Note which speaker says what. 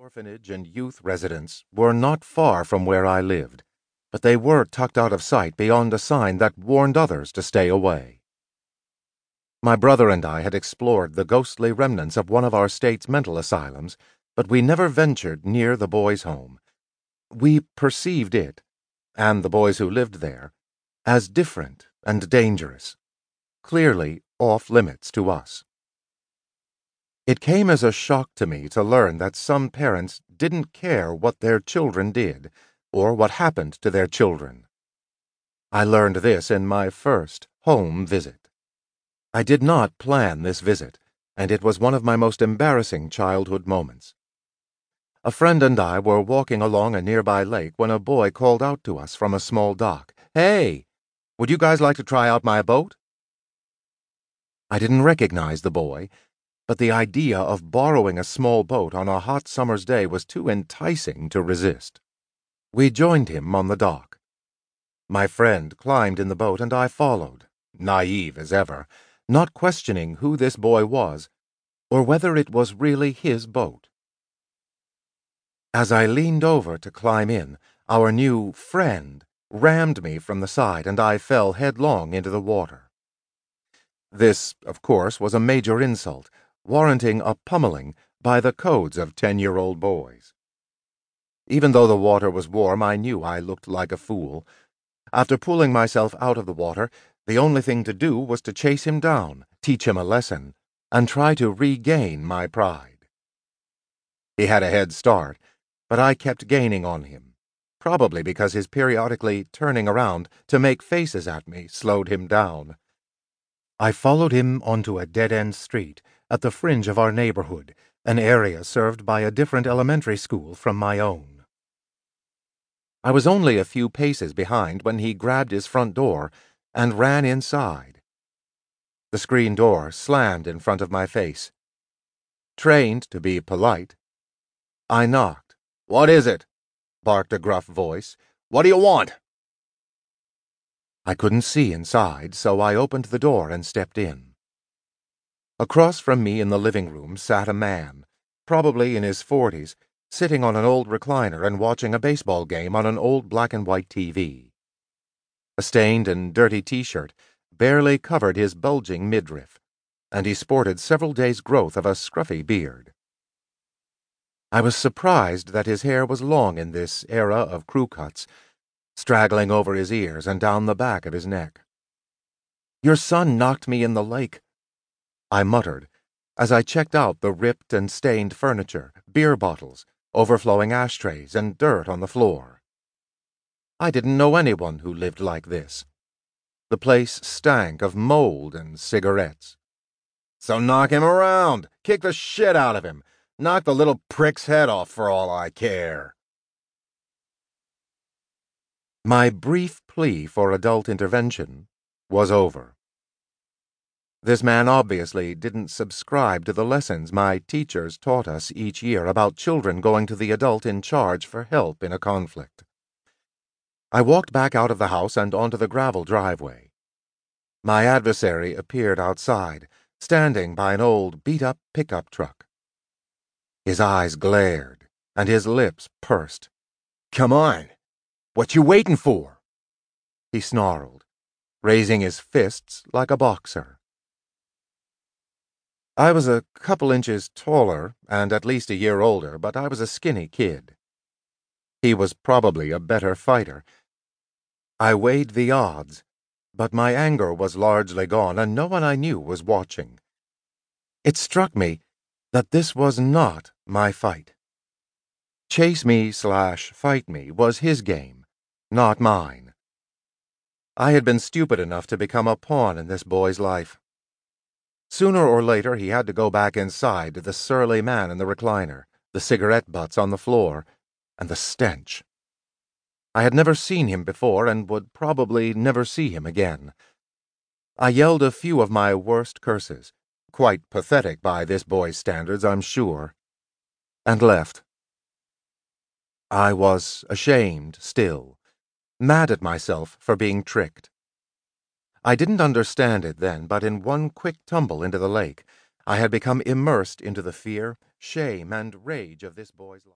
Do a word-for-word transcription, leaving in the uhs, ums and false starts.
Speaker 1: orphanage and youth residence were not far from where I lived, but they were tucked out of sight beyond a sign that warned others to stay away. My brother and I had explored the ghostly remnants of one of our state's mental asylums, but we never ventured near the boys' home. We perceived it, and the boys who lived there, as different and dangerous, clearly off limits to us. It came as a shock to me to learn that some parents didn't care what their children did or what happened to their children. I learned this in my first home visit. I did not plan this visit, and it was one of my most embarrassing childhood moments. A friend and I were walking along a nearby lake when a boy called out to us from a small dock, "Hey, would you guys like to try out my boat?" I didn't recognize the boy, but the idea of borrowing a small boat on a hot summer's day was too enticing to resist. We joined him on the dock. My friend climbed in the boat and I followed, naive as ever, not questioning who this boy was or whether it was really his boat. As I leaned over to climb in, our new friend rammed me from the side and I fell headlong into the water. This, of course, was a major insult, warranting a pummeling by the codes of ten-year-old boys. Even though the water was warm, I knew I looked like a fool. After pulling myself out of the water, the only thing to do was to chase him down, teach him a lesson, and try to regain my pride. He had a head start, but I kept gaining on him, probably because his periodically turning around to make faces at me slowed him down. I followed him onto a dead-end street at the fringe of our neighborhood, an area served by a different elementary school from my own. I was only a few paces behind when he grabbed his front door and ran inside. The screen door slammed in front of my face. Trained to be polite, I knocked. "What is it?" barked a gruff voice. "What do you want?" I couldn't see inside, so I opened the door and stepped in. Across from me in the living room sat a man, probably in his forties, sitting on an old recliner and watching a baseball game on an old black-and-white T V. A stained and dirty T-shirt barely covered his bulging midriff, and he sported several days' growth of a scruffy beard. I was surprised that his hair was long in this era of crew cuts, straggling over his ears and down the back of his neck. "Your son knocked me in the lake," I muttered, as I checked out the ripped and stained furniture, beer bottles, overflowing ashtrays, and dirt on the floor. I didn't know anyone who lived like this. The place stank of mold and cigarettes. "So knock him around! Kick the shit out of him! Knock the little prick's head off for all I care!" My brief plea for adult intervention was over. This man obviously didn't subscribe to the lessons my teachers taught us each year about children going to the adult in charge for help in a conflict. I walked back out of the house and onto the gravel driveway. My adversary appeared outside, standing by an old, beat-up pickup truck. His eyes glared, and his lips pursed. "Come on! What you waiting for?" he snarled, raising his fists like a boxer. I was a couple inches taller and at least a year older, but I was a skinny kid. He was probably a better fighter. I weighed the odds, but my anger was largely gone and no one I knew was watching. It struck me that this was not my fight. Chase me slash fight me was his game, not mine. I had been stupid enough to become a pawn in this boy's life. Sooner or later he had to go back inside to the surly man in the recliner, the cigarette butts on the floor, and the stench. I had never seen him before and would probably never see him again. I yelled a few of my worst curses, quite pathetic by this boy's standards, I'm sure, and left. I was ashamed still, mad at myself for being tricked. I didn't understand it then, but in one quick tumble into the lake, I had become immersed into the fear, shame, and rage of this boy's life.